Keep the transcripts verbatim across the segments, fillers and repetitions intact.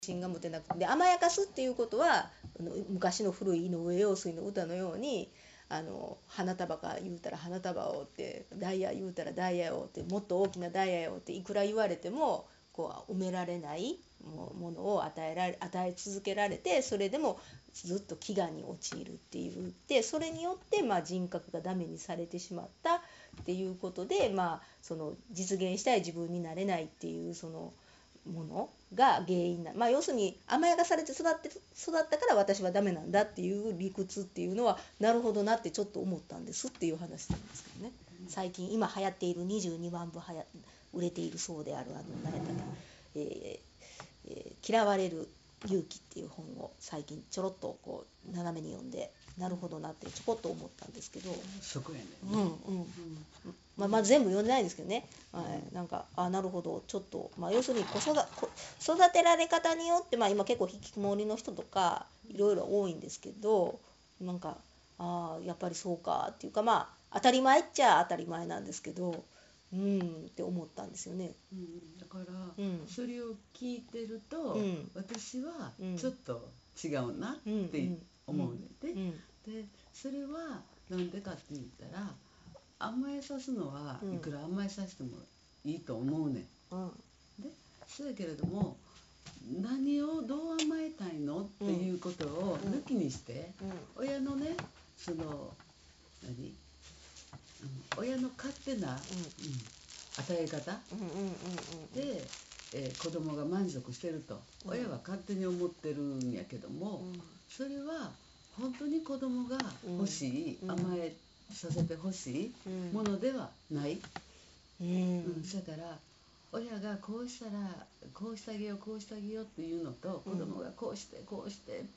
信が持てなくて、で甘やかすっていうことはあの昔の古い井上陽水の歌のようにあの花束か言うたら花束をって、ダイヤ言うたらダイヤをって、もっと大きなダイヤをっていくら言われてもこう埋められないもものを与えられ与え続けられて、それでもずっと飢餓に陥るっていう、でそれによって、まあ、人格がダメにされてしまったっていうことで、まあ、その実現したい自分になれないっていうそのものが原因な、まあ、要するに甘やかされて育って育ったから私はダメなんだっていう理屈っていうのはなるほどなってちょっと思ったんですっていう話なんですけどね。最近今流行っているにじゅうにまんぶはや売れているそうであるあの何やったか、えーえー嫌われる勇気っていう本を最近ちょろっとこう斜めに読んで、なるほどなってちょこっと思ったんですけど、 そこやね。 うんうん、まあ、まあ全部読んでないんですけどね、はい、なんかあなるほどちょっと、まあ、要するに子育こ育てられ方によって、まあ、今結構引きこもりの人とかいろいろ多いんですけど、なんかああやっぱりそうかっていうか、まあ当たり前っちゃ当たり前なんですけど、うんって思ったんですよね。 うん、だからうんそれを聞いてるうと、 ん私はうんちょっと違うなっうんうてん思うねんで、 うんでそれはなんでかって言ったら、甘えさすのはうんいくら甘えさせてもいいと思うねん。 うんでそうやけれども、何をどう甘えたいのっていうことを抜きにして、 うん親のね、その何、うん、親の勝手な、うん、与え方うんうんうんうんで、えー子供が満足してるとうん親は勝手に思ってるんやけども、 うんそれは本当に子供が欲しい、 うん甘えさせてほしいうんものではない、 ううん、 んだから親がこうしたらこうしてあげようこうしてあげようっていうのと、子供がこうしてこうしてって、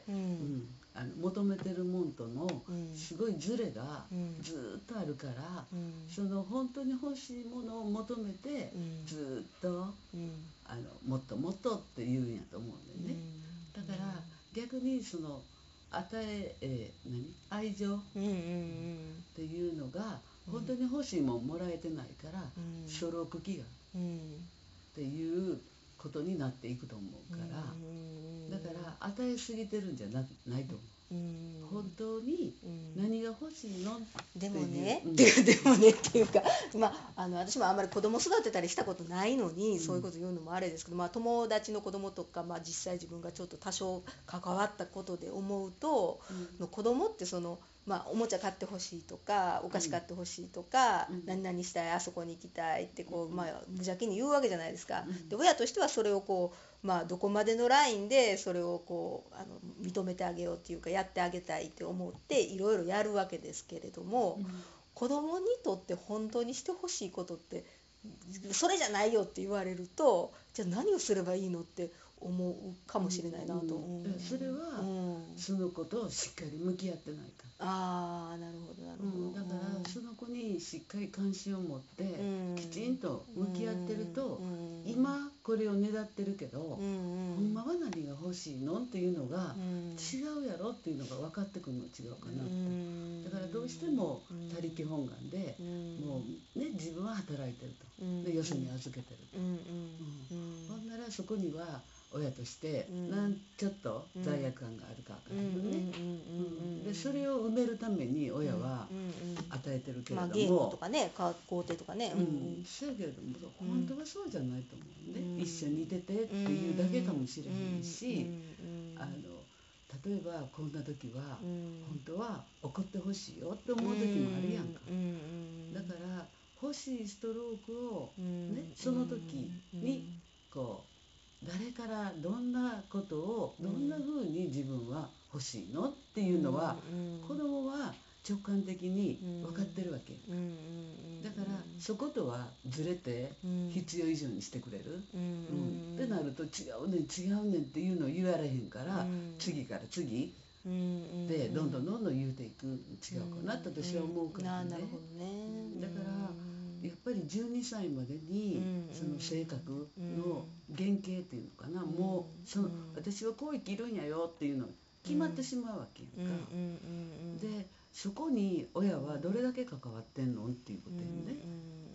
ううんん、あの求めてるもんとのうんすごいズレがうんずーっとあるから、 うんその本当に欲しいものを求めてうんずーっとうんあのもっともっとって言うんやと思うんだよね。だから逆にその与ええー何愛情っうんうんうんていうのがうん本当に欲しいもんもらえてないから、 うん初老期がっうんていうことになっていくと思うから、だから与えすぎてるんじゃなないと思う。 うん本当にうん何が欲しいのってでいう、 もね、 うんっていうでもねっていうか、まあ、あの私もあんまり子供育てたりしたことないのに、 うんそういうこと言うのもあれですけど、まあ、友達の子供とか、まあ、実際自分がちょっと多少関わったことで思うと、 うん子供ってその、まあ、おもちゃ買ってほしいとかお菓子買ってほしいとか、 うん何々したいあそこに行きたいってこう、 うんまあ、無邪気に言うわけじゃないですか。 うんで親としてはそれをこうまあ、どこまでのラインでそれをこうあの認めてあげようっていうかやってあげたいって思っていろいろやるわけですけれども、 うん子供にとって本当にしてほしいことってそれじゃないよって言われると、じゃあ何をすればいいのって思うかもしれないなと、 うんうん、それは、 うん、 その子としっかり向き合ってないかああなるほどなるら、うほど、 ん、だからその子にしっかり関心を持ってうんきちんと向き合ってると、 うん今これをねだってるけど、 うんほんまは何が欲しいのっていうのがうん違うやろっていうのが分かってくるの違うかなって、 うんだからどうしてもうん他力本願で、 うんもうね自分は働いてると、 うんでよそに預けてると、 うんうんほんならそこには親としてうんなんちょっと罪悪感があるかわからんのね、 うんうんでそれを埋めるために親はうんうん与えてるけれまあどゲームとも、 かねか校庭とかね、 うん、そうやけれども本当はそうじゃないと思うんで、 うん一緒にいててっていうだけかもしれへんし、 うんあの例えばこんな時はうん本当は怒ってほしいよって思う時もあるやんか、 うんだから欲しいストロークをうんね、その時にこう誰からどんなことをどんな風に自分は欲しいのっていうのは子供は直感的に分かってるわけ、だからそことはずれて必要以上にしてくれる、うんってなると違うねん違うねんっていうのを言われへんから、次から次でどんどんどんどん言うていく違うかなって私は思うからね、 なるほどね、 だからやっぱりじゅうにさいまでにその性格の原型っていうのかな、もうその私はこう生きるんやよっていうの決まってしまうわけやんか、でそこに親はどれだけ関わってんのっていうことやね、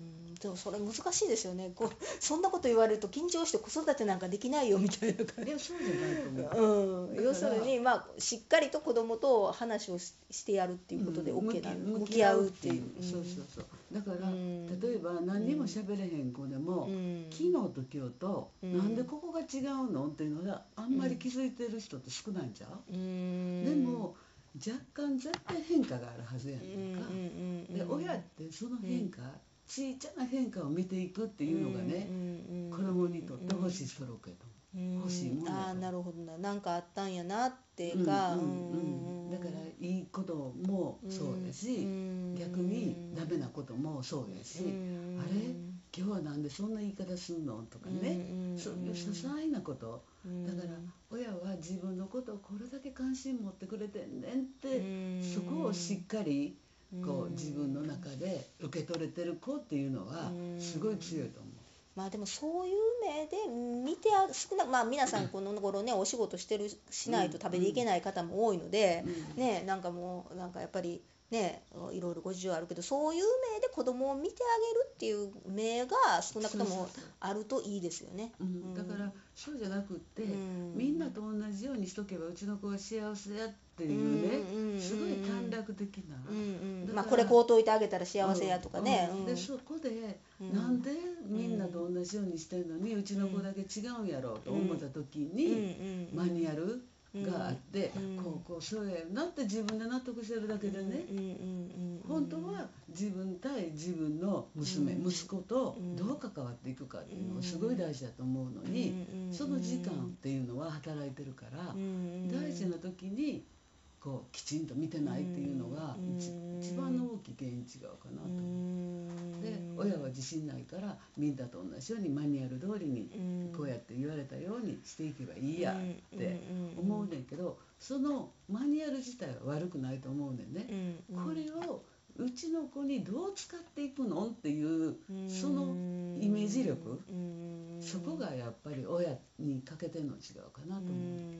でもそれ難しいですよね。こうそんなこと言われると緊張して子育てなんかできないよみたいな感じ。 いやそうじゃないと思う。 うん、 だから要するに、まあ、しっかりと子供と話をし、してやるっていうことでうん OK なの、 向き、向向きき合合うっいうってていうう、そうそうそう。だから、 うん例えば何にも喋れへん子でも、 うん昨日と今日と、 うんなんでここが違うのっていうのがあんまり気づいてる人って少ないんちゃう、 うんでも若干絶対変化があるはずやうんねんか、 うんで親ってその変化、小さな変化を見ていくっていうのがね、 うん子供にとって欲しいストロークやとうん欲しいもんやとああなるほどな、なんかあったんやなって思う。 か、 うんうんうん、だからいいこともそうやし、 うん逆にダメなこともそうやし、 うんあれ今日はなんでそんな言い方すんのとかね、 うんそういう些細なことうんだから親は自分のことをこれだけ関心持ってくれてんねんってうんそこをしっかりこううん自分の中で受け取れてる子っていうのはうんすごい強いと思う。 まあでもそういう目で見てある少なまあ皆さんこの頃ねお仕事してるしないと食べていけない方も多いので、 うんねなんかもうなんかやっぱりねいろいろご事情あるけどそういう目で子供を見てあげるっていう目が少なくともそうそうそうあるといいですよね。 うん、だからそうじゃなくって、 うんみんなと同じようにしとけばうちの子は幸せやっていうね、 うんうんすごい短絡的な、 うんうんだからまあこれこうといてあげたら幸せやとかね。 うんうんうんでそこで、 うんなんでみんなと同じようにしてんのに、うちの子だけ違うんやろうと思った時に、マニュアルがあって、 うんこうこうそうやなって自分で納得してるだけでね、本当は自分対自分の娘、 うん息子とどう関わっていくかっていうのがすごい大事だと思うのに、その時間っていうのは働いてるから、大事な時にこうきちんと見てないっていうのが一一番の大きい原因違うかなと思う。で親は自信ないからみんなと同じようにマニュアル通りにこうやって言われたようにしていけばいいやって思うねんけど、そのマニュアル自体は悪くないと思うねんね。これをうちの子にどう使っていくのっていうそのイメージ力、そこがやっぱり親に欠けてるの違うかなと思う。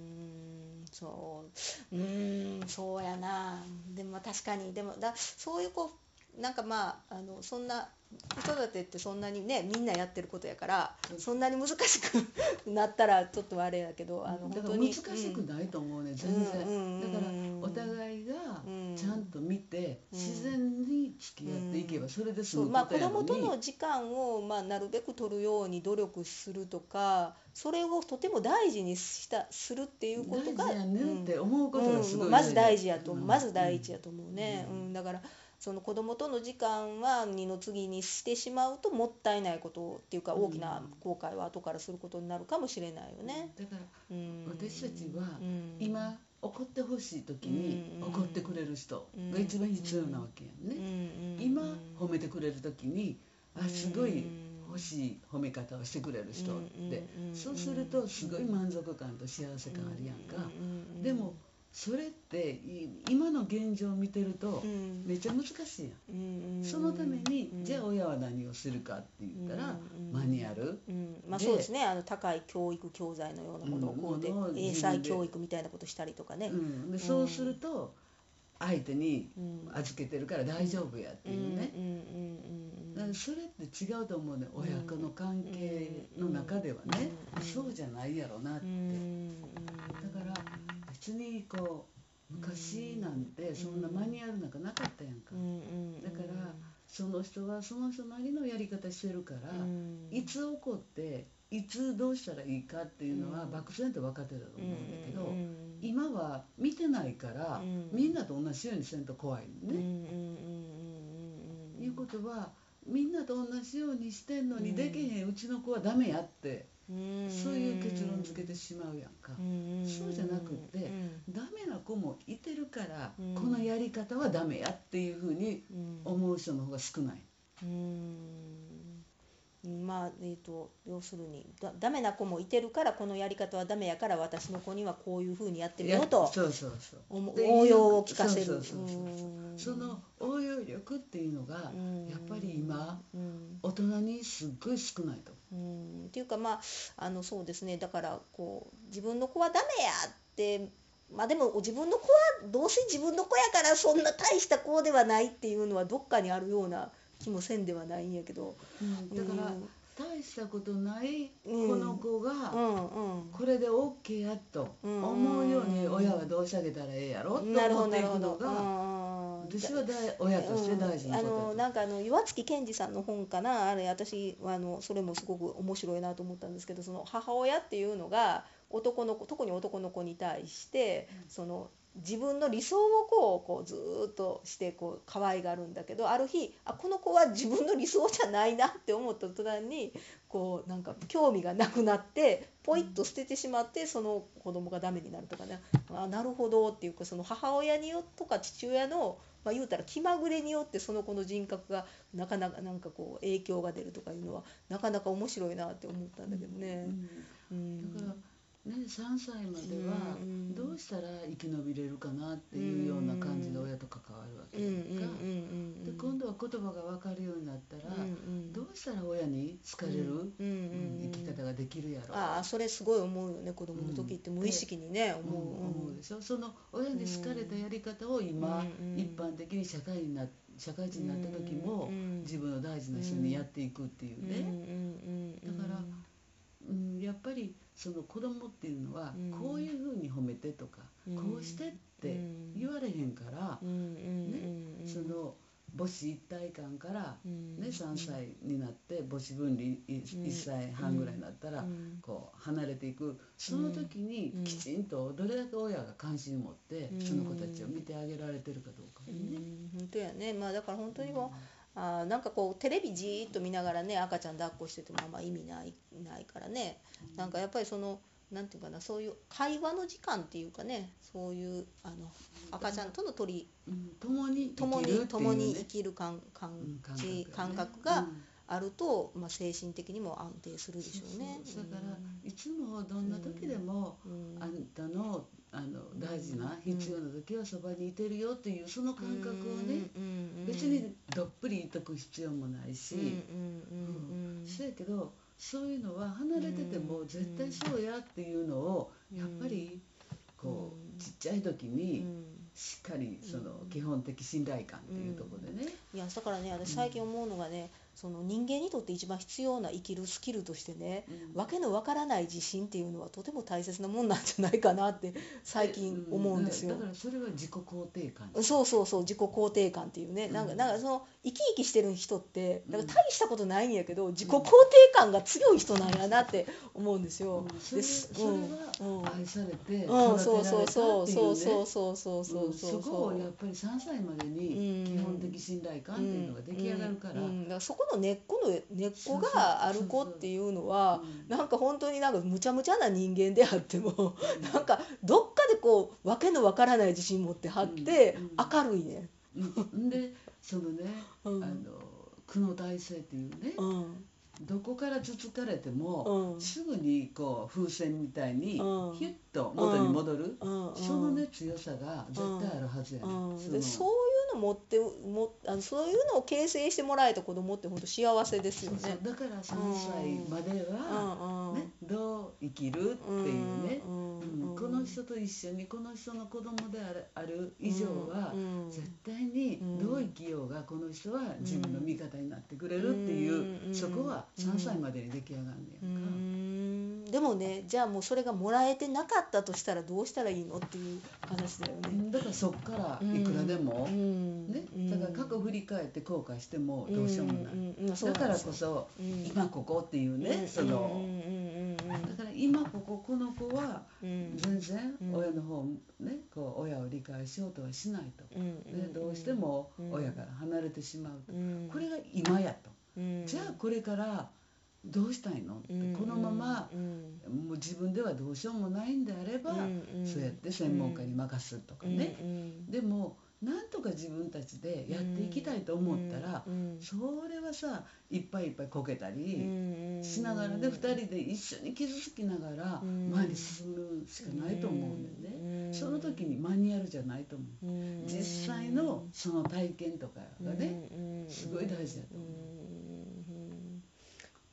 そううーんそうやな。でも確かにでもだそういうこうなんかまああのそんな子育てってそんなにねみんなやってることやからそんなに難しくなったらちょっとあれやけどあのだから本当に難しくないと思うね、全然。だからお互いがちゃんと見て自然に付き合っていけばそれで済むそうまあ子ことやのに、 供との時間を、まあ、なるべく取るように努力するとかそれをとても大事にしたするっていうことが大事やねって思うことがすごいうんまず大事やと、 うんまず第一やと思うね、 ううんんだからその子供との時間は二の次にしてしまうともったいないことっていうかうん大きな後悔は後からすることになるかもしれないよね。 だからうん私たちはうん今怒ってほしい時にうん怒ってくれる人が一番必要なわけやんね。 うん今褒めてくれる時にあすごいうん欲しい褒め方をしてくれる人ってうんそうするとすごい満足感と幸せ感あるやんか。でもそれってい今の現状を見てるとうんめっちゃ難しいやん。 うんそのためにうんじゃあ親は何をするかって言ったらうんマニュアルうんまあでそうですねあの高い教育教材のようなものをこうでうんものを自分で英才教育みたいなことしたりとかね。 うんでそうすると相手にうん預けてるから大丈夫やっていうね。 うんうんうんだからそれって違うと思うね、親子の関係の中ではね、 うんそうじゃないやろなって。 うんだから別にこう昔なんてそんなマニュアルなんかなかったやんか。 うんうんだからその人はその人なりのやり方してるから、 うんいつ怒っていつどうしたらいいかっていうのはうん漠然と分かってたと思うんだけど、 うん今は見てないから、 うんみんなと同じようにせんと怖いうんうんね。 うんいうことはみんなと同じようにしてんのに、 うんできへんうちの子はダメやって、 うんそういう結論付けてしまうやんか。 うんそうじゃなくってうんダメな子もいてるから、 うんこのやり方はダメやっていうふうにうん思う人の方が少ない。 うんまあえー、と要するにだダメな子もいてるからこのやり方はダメやから私の子にはこういうふうにやってみようとそうそうそう思っていう応用を聞かせる。 そうそうそうそううんその応用力っていうのがうんやっぱり今うん大人にすっごい少ないと。 うんっていうかまああのそうですねだからこう自分の子はダメやってまあでも自分の子はどうせ自分の子やからそんな大した子ではないっていうのはどっかにあるような気もせんではないんやけど、 うんだからうん大したことないうんこの子がうんうんこれで OK やと思うように親はどうしてあげたらええやろとなるほ思っていどなるほど、 くのがうん私は大親として大事なあことだと。 のなんかあの岩槻健二さんの本かな、あれ私はあのそれもすごく面白いなと思ったんですけど、その母親っていうのが男の子、特に男の子に対してその自分の理想をこうこうずーっとしてこう可愛がるんだけど、ある日あこの子は自分の理想じゃないなって思った途端にこうなんか興味がなくなってポイッと捨ててしまって、その子供がダメになるとかね、あなるほどっていうか、その母親によとか父親のまあ、言うたら気まぐれによってその子の人格がなかなかなんかこう影響が出るとかいうのはなかなか面白いなって思ったんだけどね。ううんんだからね、さんさいまではうんどうしたら生き延びれるかなっていうような感じで親と関わるわけうんうんやんか。 うんで今度は言葉が分かるようになったら、 うんうんどうしたら親に好かれる、 うんうんうん生き方ができるやろうああそれすごい思うよね、子供の時って無意識にね、 うん思う、 思うでしょ。その親に好かれたやり方を今、 うん一般的に社会にな社会人になった時も、 うん自分の大事な人にやっていくっていうね、 うんうんうんだからうん、やっぱりその子供っていうのは、 うんこういうふうに褒めてとか、 うんこうしてって言われへんから、 うんうんねうんうんその母子一体感から、 うんね、さんさいになって母子分離いいっさいはんぐらいになったら、 うんこう離れていくその時にうんきちんとどれだけ親が関心を持って、 うんその子たちを見てあげられてるかどうかうね。 ん本当やね、まあだから本当にもう、あーなんかこうテレビじーっと見ながらね赤ちゃん抱っこしててもあんま意味ないないからね、なんかやっぱりそのなんていうかな、そういう会話の時間っていうかね、そういうあの赤ちゃんとの取りうん共に生共きるっていうに共にね生きる感感うん感じ覚感ね覚がうんあると、まあ、精神的にも安定するでしょうね。 そうそうだからいつもどんな時でも、 うんあんたのあの大事な必要な時はそばにいてるよっていうその感覚をね、別にどっぷりいとく必要もないし、うんそうやけどそういうのは離れてても絶対そうやっていうのをやっぱりこうちっちゃい時にしっかりその基本的信頼感っていうところでね、 いやだからね、私最近思うのがね、その人間にとって一番必要な生きるスキルとしてね、 うんわけのわからない自信っていうのはとても大切なもんなんじゃないかなって最近思うんですよ。 だからそれは自己肯定感。 そうそうそう、自己肯定感っていうね、なんかなんかその生き生きしてる人ってなんか大したことないんやけど、自己肯定感が強い人なんやなって思うんですよ。 うんそれですそれは愛されてうん、 育てそうられたそうっていうそうそうね、 そうそうそうそううんそうそこをやっぱりさんさいまでに基本的信頼感っていうのが出来上がるから、 うんうんだからそこの根っこの根っこがある子っていうのはうんなんか本当になんかむちゃむちゃな人間であってもうんなんかどっかでこうわけのわからない自信持ってはってうん明るいね。 うんでそのね、 うんあの苦の体制っていうね、 うんどこからつつかれても、 うんすぐにこう風船みたいにヒうんュッと元に戻る、 うんうんそのね強さが絶対あるはずやね、 うんそのでそういうの持ってもあのそういうのを形成してもらえた子供って本当幸せですよね。 だからさんさいまでは、ね、どう生きるっていうね、 うんうんこの人と一緒にこの人の子供である、ある以上は、 うん絶対にどう生きようがこの人は自分の味方になってくれるっていう、 うんそこはさんさいまでに出来上がんねうやんか。 んでもね、じゃあもうそれがもらえてなかったとしたらどうしたらいいのっていう話だよね。 だからそっからいくらでも、 うんね、だから過去振り返って後悔してもうんどうしようもない、 うんうんうんそうだからなんですよこそ、 うん今ここっていうね、その、 うんうんうんだから今こここの子はうんうん全然うん親の方ねこう親を理解しようとはしないと、 うんね、どうしても親から離れてしまうと、 うんこれが今やと、 うんじゃあこれからどうしたいのって、 うんこのままうんもう自分ではどうしようもないんであれば、 うんそうやって専門家に任すとかね、 うんうんでもなんとか自分たちでやっていきたいと思ったら、 うんそれはさいっぱいいっぱいこけたうりんしながらでふたりで一緒に傷つきながらうん前に進むしかないと思うねんだよね、 うんその時にマニュアルじゃないと思う、 うん実際のその体験とかがね、 うんすごい大事だと思う。 うん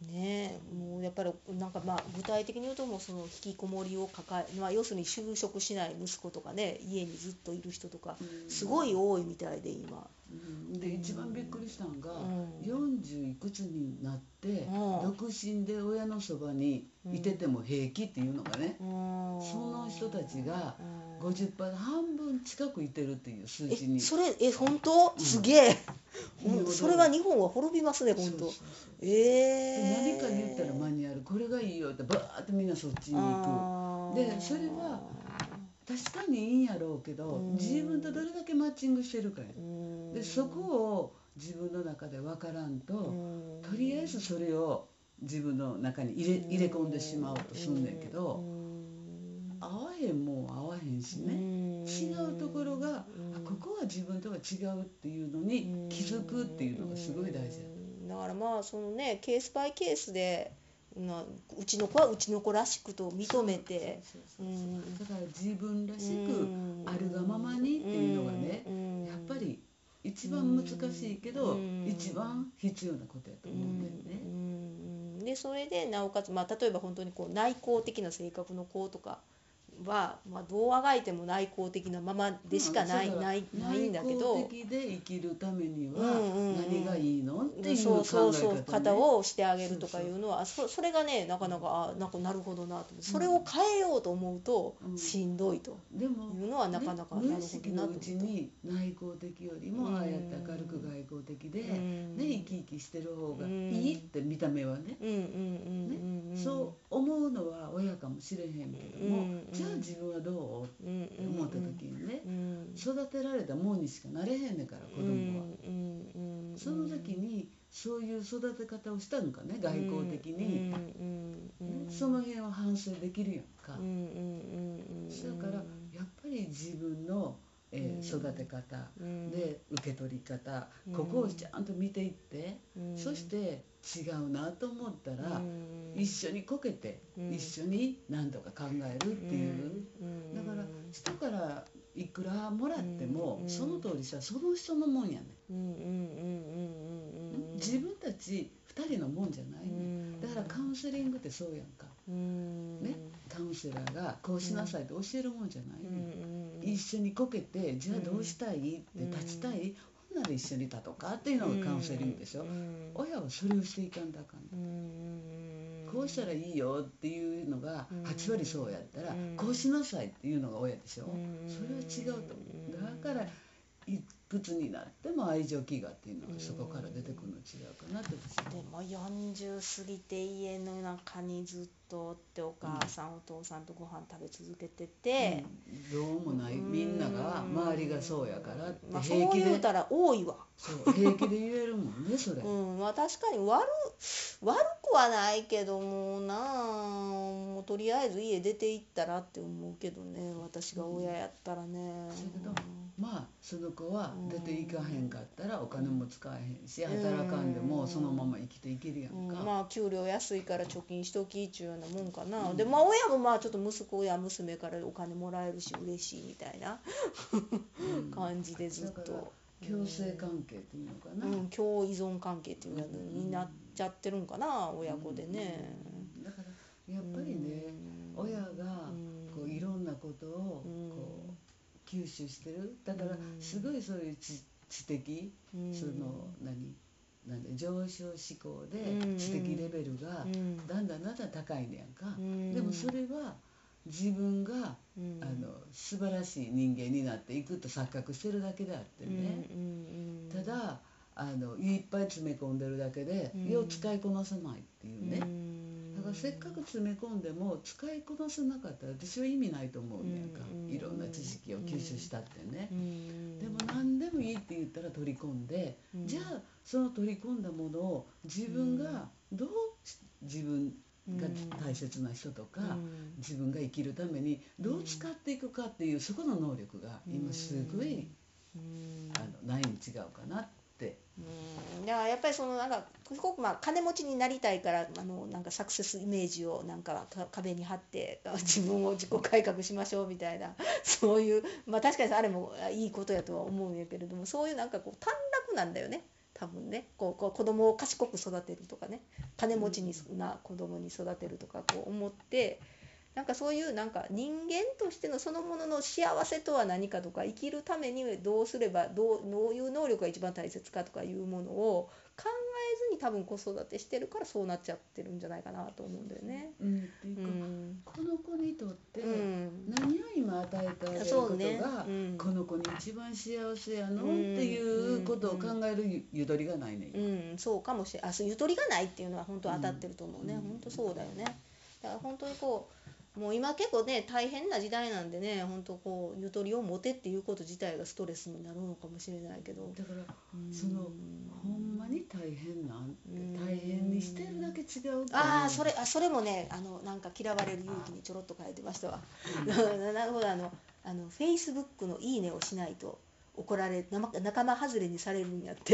ねえ、もうやっぱりなんかまあ具体的に言うともうその引きこもりを抱え、まあ、要するに就職しない息子とかね、家にずっといる人とかうんすごい多いみたいで今。 うんで一番びっくりしたのが、 うんよんじゅういくつになってうん独身で親のそばにいてても平気っていうのがね、 うん、 その人たちがうんごじゅっパーセント半分近くいてるっていう数値に。 えそれえ本当すげえ、ほんそれは日本は滅びますね本当。 そうそうそうえでえ何か言ったらマニュアルこれがいいよってバーってみんなそっちに行く。でそれは確かにいいんやろうけど、 うん自分とどれだけマッチングしてるかや。 うんでそこを自分の中で分からんと、 うんとりあえずそれを自分の中に入れ入れ込んでしまおうとすんねんけど、合わへんもんは合わへんしね、違うところが、あここは自分とは違うっていうのに気づくっていうのがすごい大事だ。 だからまあそのねケースバイケースでなうちの子はうちの子らしくと認めて、 そうそうそうそうだから自分らしくあるがままにっていうのがね、やっぱり一番難しいけど一番必要なことやと思うんだよね。 うんでそれでなおかつ、まあ、例えば本当にこう内向的な性格の子とかは、まあ、どうあがいても内向的なままでしかない、 うんないないんだけ内ど向的で生きるためにはうんうんうん何がいいのっていうそう考そうそうえ方ね。 方をしてあげるとかいうのはそそれがねなかなかあなんかなるほどなと思ってそれを変えようと思うとうんしんどいとでもいうのはなかなかなるほどな無意識と思った。 のうちに内向的よりもああやって明るく外向的で、 うんね、生き生きしてる方がいいって見た目はね、 うんうんうんうんうんそう思うのは親かもしれへんけども、 うんじゃあ自分はどうってうんうん思った時にね、 うん育てられたもんにしかなれへんねんから子供は、 うんうんうんその時にそういう育て方をしたのかね外交的に、 うんうんうんねその辺は反省できるやんか、 うんうんうんうんだからやっぱり自分の、えー育て方うんで受け取り方、 うんここをちゃんと見ていって、 うんそして違うなと思ったら、 うん一緒にこけて、 うん一緒に何とか考えるっていう、 うんだから人からいくらもらっても、 うんその通りさその人のもんやね、 うんうんうんうんうん自分たちふたりのもんじゃないね、 うんだからカウンセリングってそうやんか、 うんね、カウンセラーがこうしなさいって教えるもんじゃないうんね、 うん一緒にこけてじゃあどうしたいって立ちたい、ほんなら一緒に立とうかっていうのがカウンセリングでしょ、 うん親はそれをしていかんとあかんね、 うんこうしたらいいよっていうのがうんはち割そうやったら、 うんこうしなさいっていうのが親でしょ、 うんそれは違うと思う、だからいくつになっても愛情飢餓っていうのがそこから出てくるの違うかなって私はでもよんじゅう過ぎて家の中にずっとおってお母さん、お父さんとご飯食べ続けてて、 うんどうもない、みんなが周りがそうやからってまあ、そう平気で、 言うたら多いわ。 そう平気で言えるもんねそれ、 うんまあ、確かに悪悪くはないけどもなもうとりあえず家出て行ったらって思うけどね私が親やったらね。 だけどまあその子は出ていかへんかったらお金も使えへんし、働かんでもそのまま生きていけるやんか、 うん、まあ給料安いから貯金しときっちゅうようなもんかな、うん、でまあ親もまあちょっと息子や娘からお金もらえるし嬉しいみたいな感じでずっと。 共生関係っていうのかな、 うん、共依存関係っていうのになっちゃってるんかな、うん、親子でね、 うん、だからやっぱりね、うん、親がこういろんなことをこう吸収してる、だからすごいそういう知、知的、うん、その何なんで上昇志向で知的レベルがだんだんだんだん高いねやんか、うん、でもそれは自分が、うん、あの素晴らしい人間になっていくと錯覚してるだけであってね、うんうん、ただあのいっぱい詰め込んでるだけで、うん、よう使いこなせないっていうね、うん、だからせっかく詰め込んでも使いこなせなかったら私は意味ないと思うねんか、うん、いろんな知識を吸収したってね、うん、でも何でもいいって言ったら取り込んで、うん、じゃあその取り込んだものを自分がどう自分が大切な人とか、うん、自分が生きるためにどう使っていくかっていうそこの能力が今すごい、うん、あのないに違うかなって。 うん、だからやっぱりそのなんかすごくまあ金持ちになりたいからあのなんかサクセスイメージをなんか壁に貼って自分を自己改革しましょうみたいなそういうまあ確かにあれもいいことやとは思うんやけれどもそういうなんかこう短絡なんだよね多分ねこうこう子供を賢く育てるとかね金持ちにな子供に育てるとかこう思ってなんかそういうなんか人間としてのそのものの幸せとは何かとか生きるためにどうすればどう、どういう能力が一番大切かとかいうものを考えずに多分子育てしてるからそうなっちゃってるんじゃないかなと思うんだよね。 うんっていううか、 んこの子にとってうん何を今与えてあげることそうねがうんこの子に一番幸せやのっうんていうことを考えるゆゆとりがないねんうよ。 ん、そうかもしれない。あ、そうゆとりがないっていうのは本当当たってると思うね。 うん本当そうだよね。だから本当にこう、もう今結構ね、大変な時代なんでね、本当こう、ゆとりを持てっていうこと自体がストレスになるのかもしれないけど。 だからうんそのほんまに大変なんてうん大変にしてるだけ違うと思う。 ああ、それ、あ、それもね、あの、なんか嫌われる勇気にちょろっと書いてましたわ。なるほど、あの、あの、フェイスブックのいいねをしないと怒られ、なま仲間外れにされるんやって。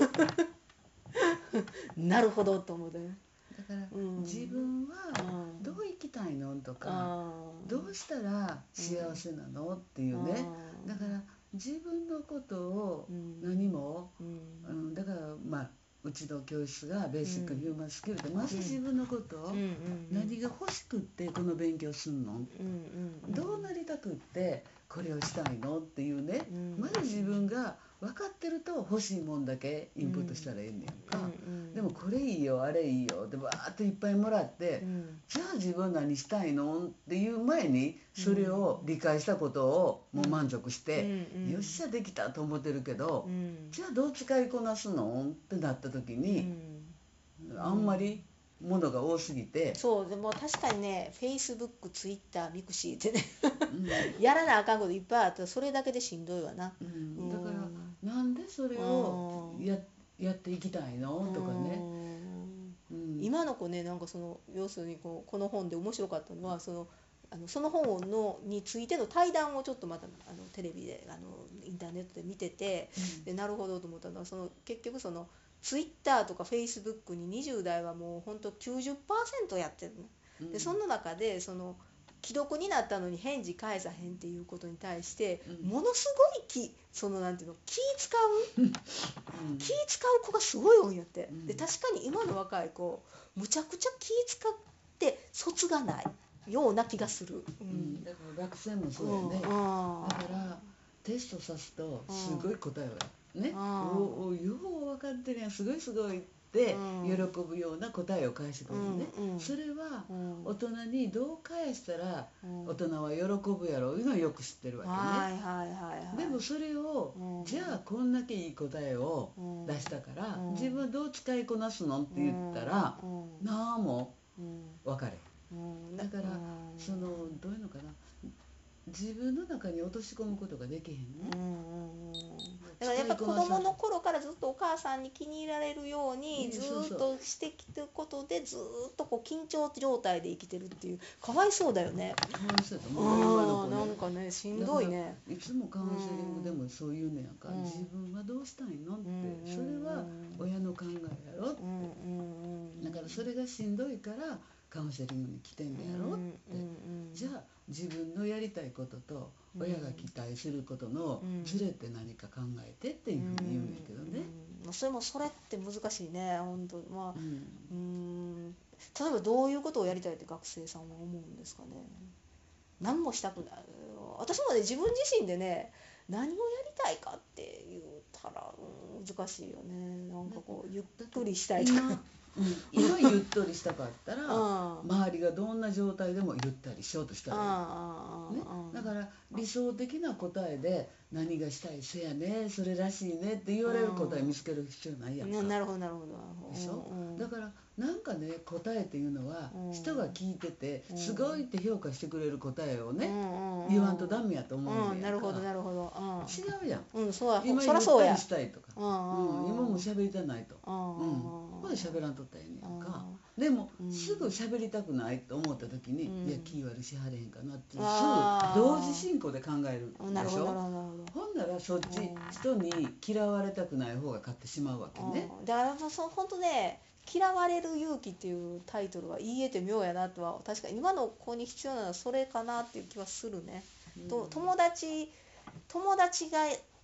なるほどと思うね。 だからうん自分はうんどう生きたいのとかあーどうしたら幸せなのっていうね。 あーだから自分のことをうん何も、 うんうん、だからまあうちの教室がベーシックヒューマンスキルでまず自分のことをうんうん何が欲しくってこの勉強すんの、 うんうんどうなりたくってこれをしたいのっていうね、 うんまず自分が分かってると欲しいもんだけインプットしたらええねんか、 うんでもこれいいよあれいいよってバーッといっぱいもらって、 うんじゃあ自分何したいのっていう前にそれを理解したことをもう満足しうて、 んうんよっしゃできたと思ってるけど、 うんじゃあどう使いこなすのってなった時に、あんまりものが多すぎて、 そうでも確かにね、フェイスブック、ツイッター、ミクシーってねうんやらなあかんこといっぱいあったらそれだけでしんどいわな。 うんだからなんでそれをややっていきたいのとかね、 うんうん今の子ね、なんかその要するにこうこの本で面白かったのはそのあのその本のについての対談をちょっとまたあのテレビであのインターネットで見てて、でなるほどと思ったのはその結局そのツイッターとかフェイスブックににじゅう代はもうほんときゅうじゅっパーセントやってるの。 うんでその中でその既読になったのに返事返さへんっていうことに対してうんものすごい気そのなんていうの気使ううん気使う子がすごい多いんやって。 うんで確かに今の若い子むちゃくちゃ気使って卒がないような気がする。ううんんだから学生もそうやね、 うんだからテストさすとすごい答えがね、 うんおおよう分かってるやんすごいすごいってうん喜ぶような答えを返してくれるね、 うんうんそれはうん大人にどう返したらうん大人は喜ぶやろういうのをよく知ってるわはいはいはいはい。 けね、でもそれを、 うんじゃあこんだけいい答えをうん出したから、 うん自分はどう使いこなすのって言ったら、 うんなんもうん分かれうんだから、 うんそのどういうのかな自分の中に落とし込むことができへんね、 うんうんうんだからやっぱ子供の頃からずっとお母さんに気に入られるようにずーっとしてきてることでずーっとこう緊張状態で生きてるっていうかわいそうだよね。 かわいそうやと思う今の子ねうんなんかねしんどいね。 いつもカウンセリングでもそう言うねやんか、 うん自分はどうしたいのって、 うんそれは親の考えやろ、 うんうんうんだからそれがしんどいからカウンセリングに来てんねやろって、 うんうんじゃあ自分のやりたいことと親が期待することのズレって何か考えてっていうふうに言うんやけどね、 うんうんそれもそれって難しいね本当まあうんうん例えばどういうことをやりたいって学生さんは思うんですかね。何もしたくない私もね自分自身でね何をやりたいかって言ったら、うん難しいよね。なんかこうゆっくりしたいとか今、うん、今ゆっとりしたかったらうん周りがどんな状態でもゆったりしようとしたらいい、 ああね、だから理想的な答えで何がしたいせやねそれらしいねって言われる答え見つける必要ないやんか、 なるほどなるほどでしょ、 うんうんだからなんかね答えっていうのはうん人が聞いててうんすごいって評価してくれる答えをうねんうん言わんとダメやと思ううんんなるほどねやんかなるほど違うやんうんうんそうや今そらそうやゆったりしたいとかうんうん今も喋りたないとうんうんここで喋らんとったらええねやんかうでもうんすぐ喋りたくないと思った時にうんいや気悪しはれへんかなってすぐあー同時進行で考えるんなるほどなるでしょほどなるほどほんならそっちうん人に嫌われたくない方が勝ってしまうわけねうんだからそう本当ね嫌われる勇気っていうタイトルは言い得て妙やなとは確かに今の子に必要なのはそれかなっていう気はするね、と友達友達が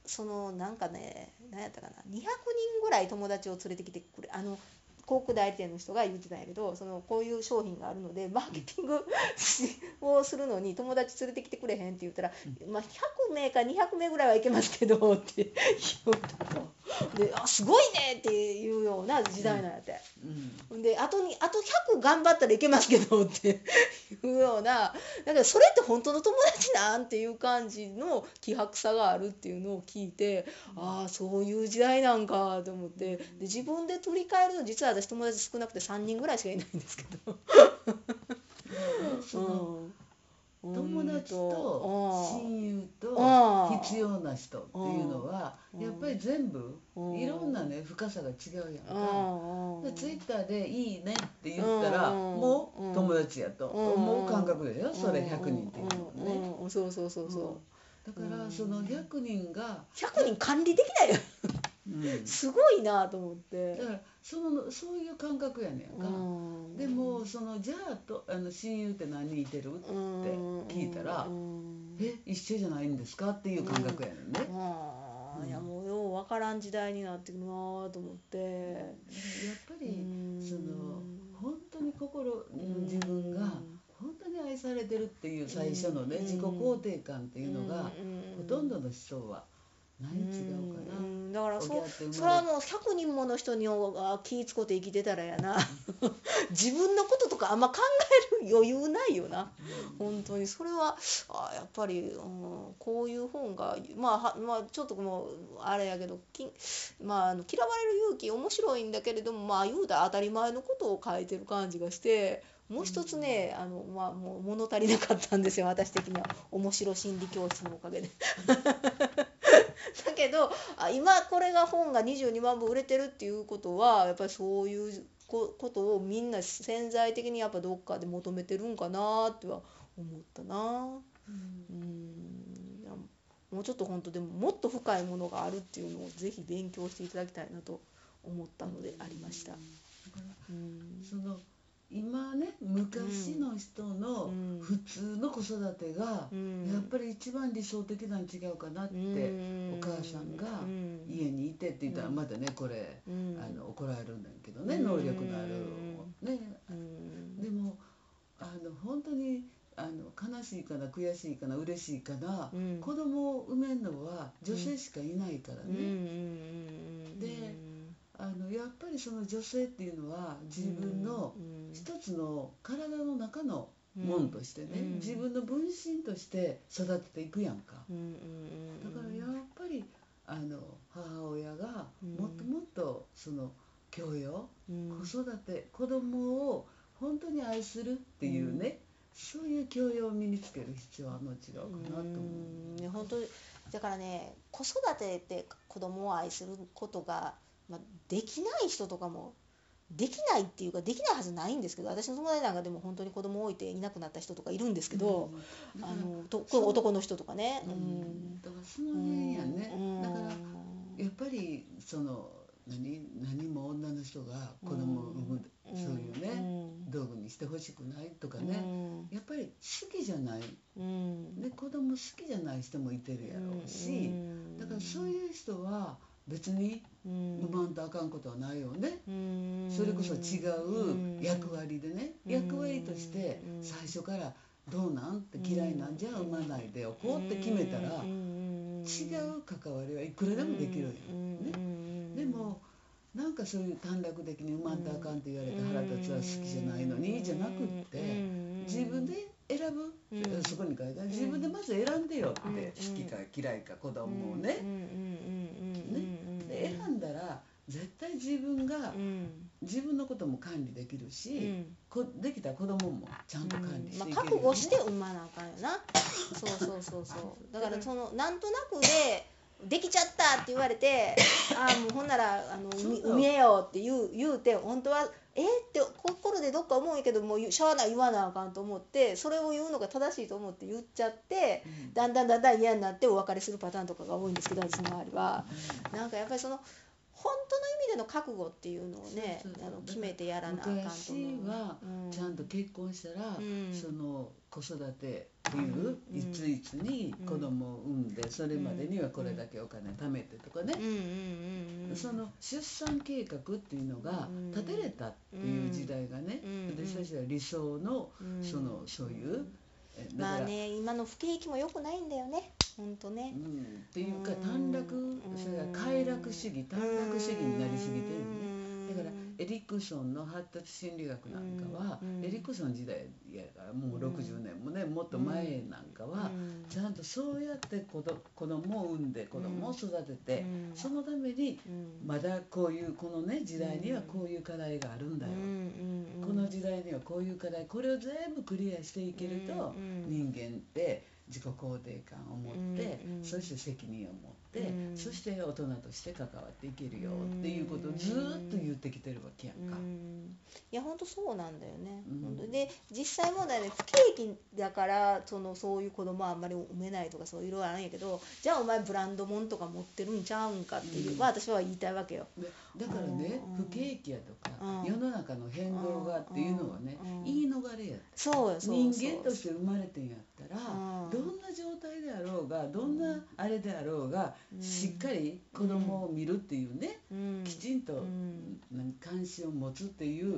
そのなんかね、何やったかな、にひゃくにんぐらい友達を連れてきてくれ、あの広告代理店の人が言ってたんやけど、そのこういう商品があるのでマーケティングをするのに友達連れてきてくれへんって言ったら、まあ、ひゃくめいかにひゃくめいぐらいはいけますけどって言ったと。で、あ、すごいねっていうような時代なんやって、うん、であとにあとひゃく頑張ったらいけますけどっていうような、だからそれって本当の友達なんていう感じの希薄さがあるっていうのを聞いて、うん、ああそういう時代なんかと思って、で自分で取り替えると、実は私友達少なくてさんにんぐらいしかいないんですけどその、うん、友達と親友と必要な人っていうのはやっぱり全部いろんなね深さが違うやんか。でツイッターでいいねって言ったらもう友達やと思う感覚でしょ、それひゃくにんっていうのはね。 そうそうそうそう、 だからそのひゃくにんがひゃくにん管理できないようん、すごいなと思って。 だからそのそういう感覚やねんか、うん、でもそのじゃあとあの親友って何人いてるって聞いたら、うん、え一緒じゃないんですかっていう感覚やねんね、 うんうん、いやもうよう分からん時代になってくるなと思って、やっぱり、うん、その本当に心、うん、自分が本当に愛されてるっていう最初のね、うん、自己肯定感っていうのが、うん、ほとんどの人は何違うかな、うん、 だから そ, それはもうひゃくにんもの人に気ぃつこて生きてたらやな自分のこととかあんま考える余裕ないよな、うん、本当にそれはあやっぱり、うん、こういう本が、まあ、まあちょっともうあれやけどき、まあ、あの嫌われる勇気面白いんだけれども、まあ言うたら当たり前のことを書いてる感じがして、もう一つね、あの、まあ、もう物足りなかったんですよ、私的には。面白心理教室のおかげでだけど今これが本がにじゅうにまんぶ売れてるっていうことは、やっぱりそういうことをみんな潜在的にやっぱどっかで求めてるんかなっては思ったな、うん、うんいやもうちょっと本当でももっと深いものがあるっていうのをぜひ勉強していただきたいなと思ったのでありました。だから、 うん、その今ね昔の人の普通の子育てがやっぱり一番理想的なん違うかなって、お母さんが家にいてって言ったらまだねこれあの怒られるんだけどね、能力のあるね、でもあの本当にあの悲しいかな悔しいかな嬉しいかな、子供を産めるのは女性しかいないからね。であのやっぱりその女性っていうのは自分の一つの体の中のもんとしてね、うん、自分の分身として育てていくやんか、うん、だからやっぱりあの母親がもっともっとその教養、うん、子育て子供を本当に愛するっていうね、うん、そういう教養を身につける必要はも違うかなと思う、 うんね、本当だからね、子育てで子供を愛することがまあ、できない人とかもできないっていうかできないはずないんですけど、私の友達なんかでも本当に子供を置いていなくなった人とかいるんですけど、うん、あのと男の人とかね、 うん、だからその辺やね、うん、だからやっぱりその何何も女の人が子供を産む、うん、そういうね、うん、道具にしてほしくないとかね、うん、やっぱり好きじゃない、うん、で子供好きじゃない人もいてるやろうし、だからそういう人は別に産まんとあかんことはないよね、うん、それこそ違う役割でね、うん、役割として最初からどうなんって嫌いなんじゃ産まないでおこうって決めたら、うん、違う関わりはいくらでもできるよ、ね、でもなんかそういう短絡的に産まんとあかんって言われて腹立つは好きじゃないのにじゃなくって自分で選ぶ、うん、そこに書いてある自分でまず選んでよって、うん、好きか嫌いか子供をね、で選んだら絶対自分が、うん、自分のことも管理できるし、うん、こできた子供もちゃんと管理していける、ね、 まあ、覚悟して産まなあかんよなそうそうそうそうだからそのなんとなくでできちゃったって言われてああもうほんならあの産めよって言う、言うて本当はえー、って心でどっか思うんやけどもうしゃあない言わなあかんと思ってそれを言うのが正しいと思って言っちゃって、うん、だんだんだんだん嫌になってお別れするパターンとかが多いんですけど、私の周りは、うん、なんかやっぱりその本当の意味での覚悟っていうのをね、そうそうそうあの決めてやらなあかんと思う。 昔はちゃんと結婚したら、うん、その子育てっていうについ実に子供を産んで、それまでにはこれだけお金貯めてとかね、その出産計画っていうのが立てれたっていう時代がね、私たちは理想のそのそういうまあね、今の不景気も良くないんだよね、本当ね。 うん、っていうか短絡、それから快楽主義、短絡主義になりすぎてるのね。だからエリクソンの発達心理学なんかは、エリクソン時代やからもうろくじゅうねんもね、もっと前なんかはちゃんとそうやって子ど子供を産んで子供を育てて、そのためにまだこういうこのね時代にはこういう課題があるんだよ、この時代にはこういう課題、これを全部クリアしていけると人間って自己肯定感を持って、そして責任を持って、そして大人として関わっていけるよっていうことをずっと言ってきてるわけやんか。 いや本当そうなんだよね、うん、本当で実際問題ね、不景気だからそのそういう子供はあんまり産めないとかそういういろいろあるんやけど、じゃあお前ブランド物とか持ってるんちゃうんかっていう、うん、私は言いたいわけよ。 だからね、うん、不景気やとか、うん、世の中の変動がっていうのはね、うん、言い逃れやって、 そうよそう人間として生まれてんやったら、うん、どんな状態であろうがどんなあれであろうが、うん、しっかり子供を見るっていうね、うん、きちんと、うん、関心を持つっていう、うん、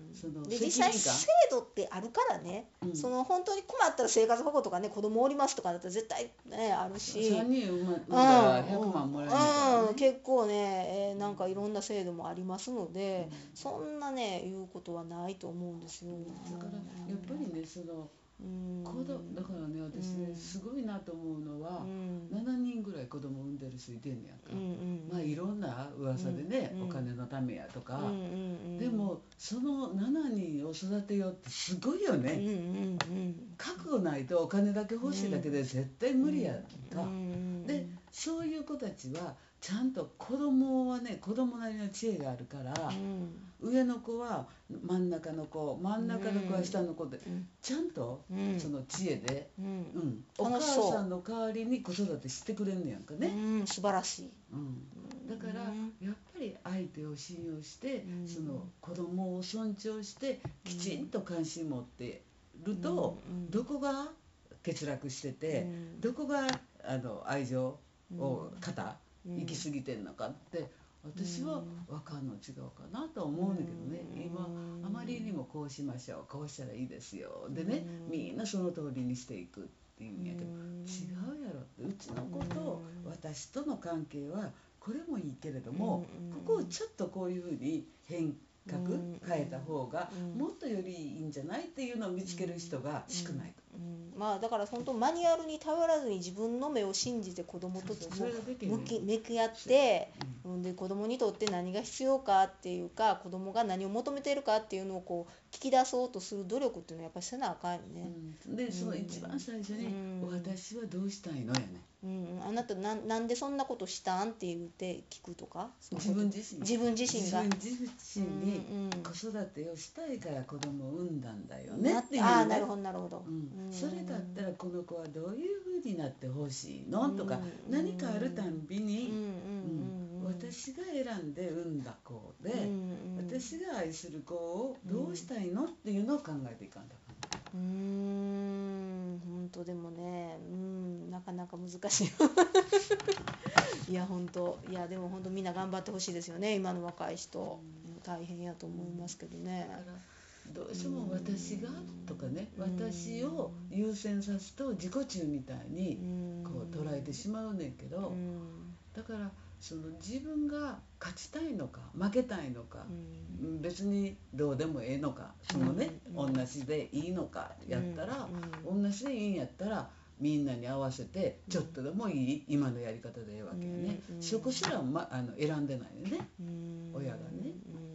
その責任感。で実際制度ってあるからね、うん、その本当に困ったら生活保護とかね、子供おりますとかだったら絶対ねあるし、 さんにん産んだらひゃくまんもらえるからね、 うんうん、結構ね、えー、なんかいろんな制度もありますので、うん、そんなね言うことはないと思うんですよ。 だからやっぱりね、その子供だからね、私ね、すごいなと思うのは、うん、しちにんぐらい子供産んでる人いてんねやんか、うんうん、まあいろんな噂でね、うんうん、お金のためやとか、うんうん、でもそのしちにんを育てようってすごいよね、うんうんうん、覚悟ないとお金だけ欲しいだけで絶対無理やんか、うんうん、でそういう子たちはちゃんと子供はね、子供なりの知恵があるから、うん、上の子は真ん中の子、真ん中の子は下の子で、うん、ちゃんとその知恵で、うんうん、お母さんの代わりに子育てしてくれんねやんかね、 うん、素晴らしい、 うん、だからやっぱり相手を信用して、うん、その子供を尊重してきちんと関心持ってると、うん、どこが欠落してて、うん、どこがあの愛情を肩、行き過ぎてんのかって私は分かんの違うかなと思うんだけどね、今あまりにもこうしましょう、こうしたらいいですよでね、みんなその通りにしていくっていうんやけど、違うやろって、うちの子と私との関係はこれもいいけれども、ここをちょっとこういうふうに変革変えた方がもっとよりいいんじゃないっていうのを見つける人が少ないと。 うん、まあだから本当マニュアルに頼らずに自分の目を信じて子供と向き向き合って、うん、で子供にとって何が必要かっていうか、子供が何を求めているかっていうのをこう聞き出そうとする努力っていうのはやっぱりせなあかんよね、 うん、でその一番最初に、うん、私はどうしたいのやね、 うん、あなた な, なんでそんなことしたんって言って聞くとか、 自分自身自分自身が自分自身に子育てをしたいから子供を産んだんだよねっていうね、 ああなるほどなるほど、 うん、それだったらこの子はどういうふうになってほしいのとか、何かあるたんびに、私が選んで産んだ子で、私が愛する子をどうしたいのっていうのを考えていかんだから。 うーん本当でもね、うんなかなか難しいいや本当、いやでも本当みんな頑張ってほしいですよね、今の若い人、うん、大変やと思いますけどね。 だからどうしても私がとかね、私を優先さすと自己中みたいにこう捉えてしまうねんけど、だからその自分が勝ちたいのか負けたいのか、別にどうでもええのか、そのね、同じでいいのかやったら、同じでいいんやったらみんなに合わせてちょっとでもいい今のやり方でええわけやね、そこすら、ま、あの選んでないよね、親がね。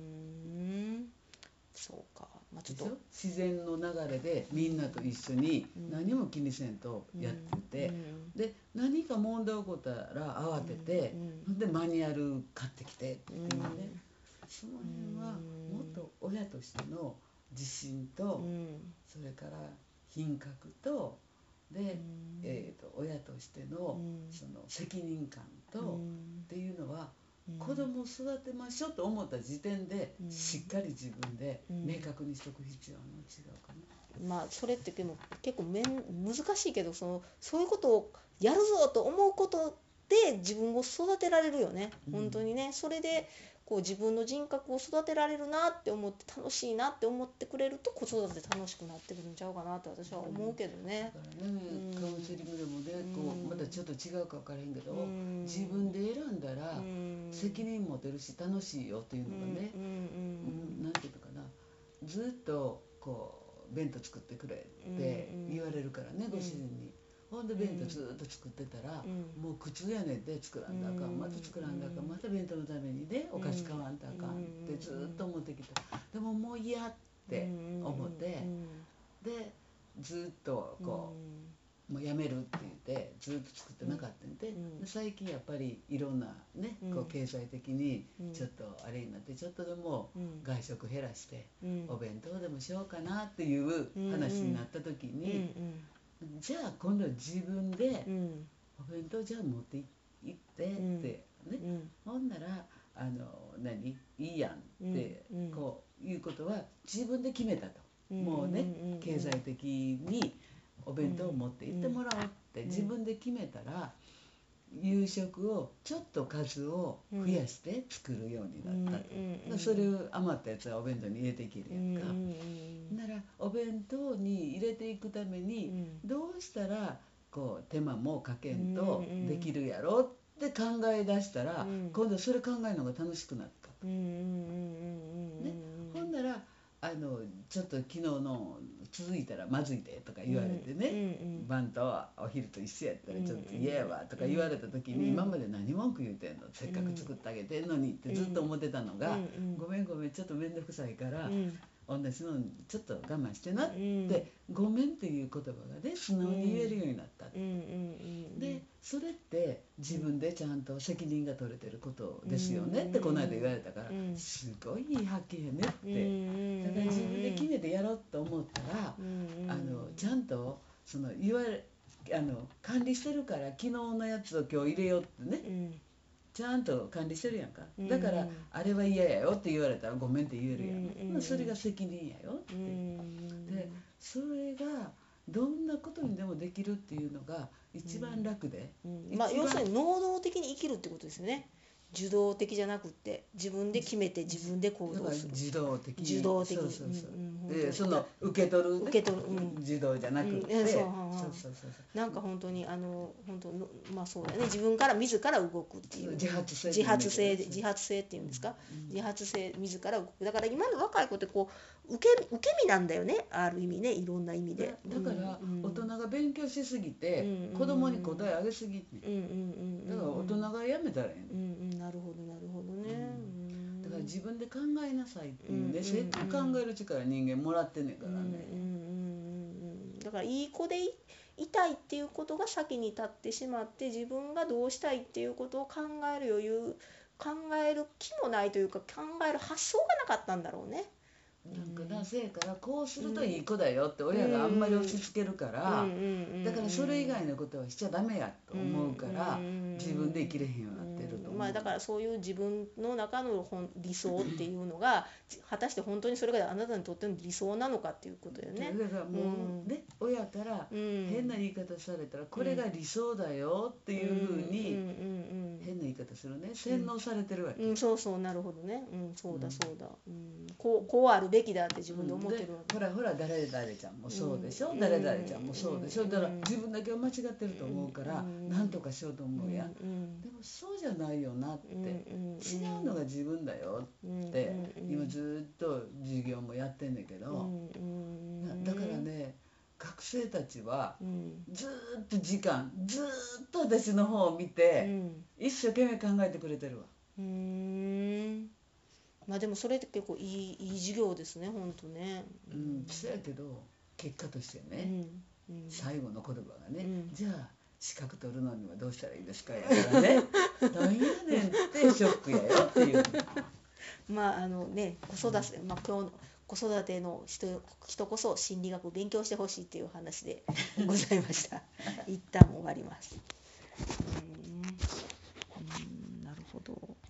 そうか、まあ、 ちょっと自然の流れでみんなと一緒に何も気にせんとやってて、うん、で何か問題起こったら慌てて、うん、でマニュアル買ってきてっていうね、うん、その辺はもっと親としての自信と、うん、それから品格とで、うんえー、と親としての、その責任感と、っていうのは子供を育てましょうと思った時点で、うん、しっかり自分で明確にしとく必要は違うかな。 まあそれって結構結構めん難しいけど、そのそういうことをやるぞと思うことで自分を育てられるよね、 うん本当にね。それでこう自分の人格を育てられるなって思って、楽しいなって思ってくれると子育て楽しくなってくるんちゃうかなって私は思うけどね。 だからね、 うんカウンセリングでもね、こうんうまたちょっと違うか分からへんけど、 うん自分で選んだらうん責任持てるし楽しいよっていうのがね、 うんうんなんていうのかな、ずっとこう弁当作ってくれって言われるからね、ご主人に。ほんで弁当ずっと作ってたら、 うんもう苦痛やねんで、作らんだあかん、また作らんだあかん、また弁当のためにねお菓子買わんとあかんってずっと思ってきた。でももう嫌って思って、でずっとこう、もうやめるって言ってずっと作ってなかったんで、で最近やっぱりいろんなね、こう経済的にちょっとあれになって、ちょっとでも外食減らしてお弁当でもしようかなっていう話になった時に、じゃあ今度は自分でお弁当じゃあ持って行ってってね、ほんならあの何いいやんってこういうことは自分で決めたと。もうね、経済的にお弁当を持って行ってもらおうって自分で決めたら、夕食をちょっと数を増やして作るようになったと。それを余ったやつはお弁当に入れていけるやんか。ならお弁当に入れていくためにどうしたらこう手間もかけんとできるやろって考え出したら、今度それ考えるのが楽しくなった。ね、ほんならあのちょっと昨日の続いたらまずいでとか言われてね、晩とお昼と一緒やったらちょっと嫌やわとか言われた時に、今まで何文句言うてんの、せっかく作ってあげてんのにってずっと思ってたのが、ごめんごめんちょっと面倒くさいから同じのにちょっと我慢してなって、ごめんっていう言葉がね素直に言えるようになった。でそれって自分でちゃんと責任が取れてることですよねってこの間言われたから、すごいいい発見やねって。だから自分で決めてやろうと思ったら、あのちゃんとその言われあの管理してるから、昨日のやつを今日入れようってね、ちゃんと管理してるやんか。だからあれは嫌やよって言われたらごめんって言えるやん、まあ、それが責任やよって。でそれがどんなことにでもできるっていうのが一番楽で、 まあ要するに能動的に生きるってことですよね。受動的じゃなくって自分で決めて自分で行動する。 受動的に受動的そうそうそう、でその受け取る、ね、 受け取る、うん、 受動じゃなくて、 うん、そうそうそうそう、なんか本当にあの本当のまあそうだね、自分から自ら動くっていう自発性自発性自発性っていうんですか、うん、自発性自ら動く。だから今の若い子ってこう受け受け身なんだよね、ある意味ね、いろんな意味で。 だから大人が勉強しすぎて、うん、子供に答えあげすぎて、うんうん、だから大人がやめたらええね、 うんうん、なるほどなるほどね、 うん、だから自分で考えなさいっていうね、せっかく考える力人間もらってんねんからね、うんうんうん、 だからいい子でいいたいっていうことが先に立ってしまって、自分がどうしたいっていうことを考える余裕、考える気もないというか、考える発想がなかったんだろうね。 なんかな、せやからこうするといい子だよって親があんまり押し付けるから、だからそれ以外のことはしちゃダメやと思うから、自分で生きれへんようになってると思う。 まあだからそういう自分の中の理想っていうのが果たして本当にそれがあなたにとっての理想なのかっていうことよね。 だからもうね、親から変な言い方されたらこれが理想だよっていうふうに変な言い方するね、洗脳されてるわけ、 うんうん、そうそう、なるほどね、うん、そうだそうだ、うん、こうこうあるべきだって自分で思ってるわけ、 うん、ほらほら誰々ちゃんもそうでしょ、うん、誰々ちゃんもそうでしょ、だから自分だけは間違ってると思うから何とかしようと思うやん、うん、でもそうじゃないよなって、うん、違うのが自分だよって、うん、今ずっと授業もやってんだけど、うん、だからね、学生たちはずっと時間ずっと私の方を見て一生懸命考えてくれてるわ。 うーん、まあでもそれって結構いい、いい授業ですね、ほんとね。 うん、そうやけど結果としてね、うんうん、最後の言葉がね、うん、じゃあ資格取るのにはどうしたらいいですかやからねなんやねんってショックやよっていうまああのね、子育て、まあ、今日の子育ての 人, 人こそ心理学を勉強してほしいっていう話でございました一旦終わります。うーん、うーん、なるほど。